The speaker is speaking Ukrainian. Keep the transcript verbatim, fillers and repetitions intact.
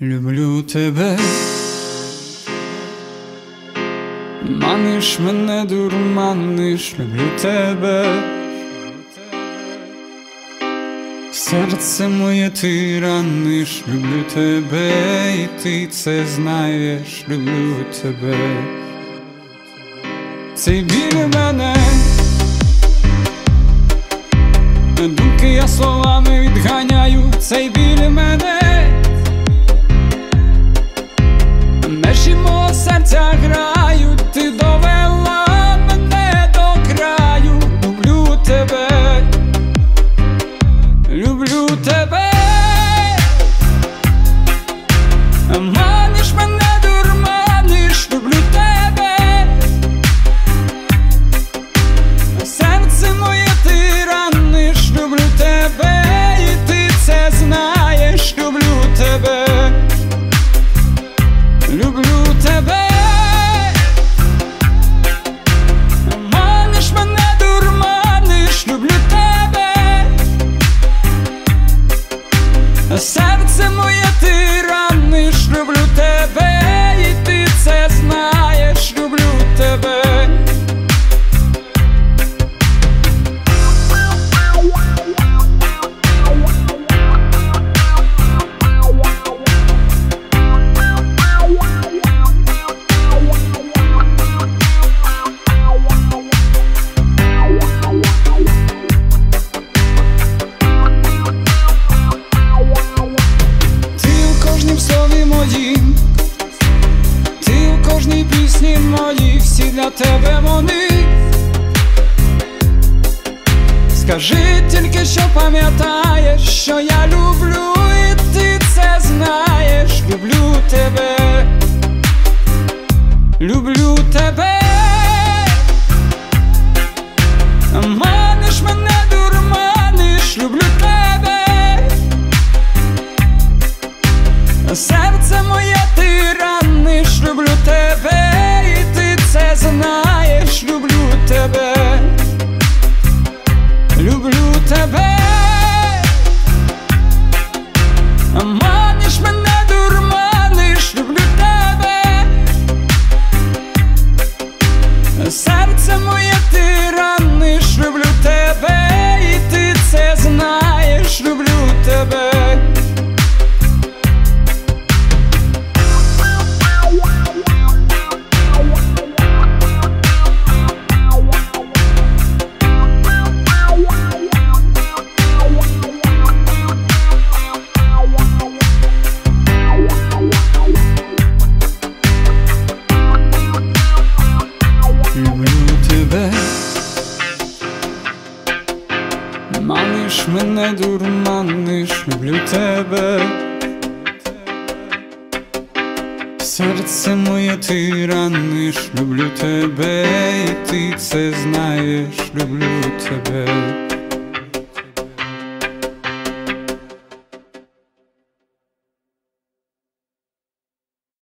Люблю тебе, маниш мене, дурманиш, люблю тебе. Серце моє ти раниш, люблю тебе, і ти це знаєш, люблю тебе. Цей біль мене, думки я словами відганяю, цей біль мене. Межі мого серця грають, ти довела мене до краю. Люблю тебе, люблю тебе. Маниш мене, дурманиш, люблю тебе. Серце моє ти раниш, люблю тебе, і ти це знаєш, люблю тебе. Люблю тебе, маниш мене, дурманиш, люблю тебе. Серце моє ти раниш, люблю тебе, і ти це знаєш, люблю тебе. Ти у кожній пісні моїй, всі для тебе вони. Скажи тільки, що пам'ятаєш, що я люблю, і ти це знаєш. Люблю тебе, люблю тебе. Маниш мене, дурманиш, люблю тебе. Серце моє ти раниш, люблю тебе, і ти це знаєш, люблю тебе. Люблю тебе. Маниш мене, дурманиш, люблю тебе. Серце моє ти раниш, люблю тебе, і ти це знаєш, люблю тебе. Маниш мене, дурманиш, люблю тебе. Серце моє ти раниш, люблю тебе, і ти це знаєш, люблю тебе.